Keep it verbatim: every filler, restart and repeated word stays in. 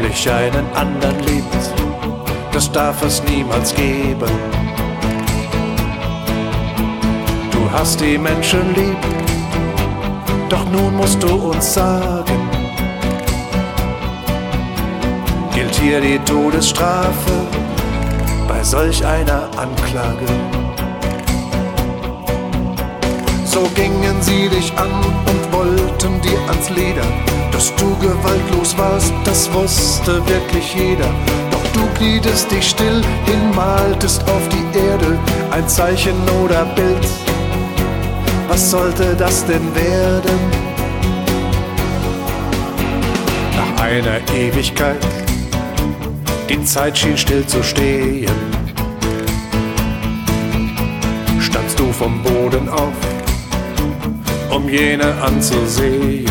wirklich einen anderen liebt, das darf es niemals geben. Du hast die Menschen lieb, doch nun musst du uns sagen, gilt hier die Todesstrafe bei solch einer Anklage? So gingen sie dich an und wollten dir ans Leder. Dass du gewaltlos warst, das wusste wirklich jeder. Doch du bliebest dich still hin, maltest auf die Erde ein Zeichen oder Bild. Was sollte das denn werden? Nach einer Ewigkeit, die Zeit schien still zu stehen, standst du vom Boden auf, um jene anzusehen.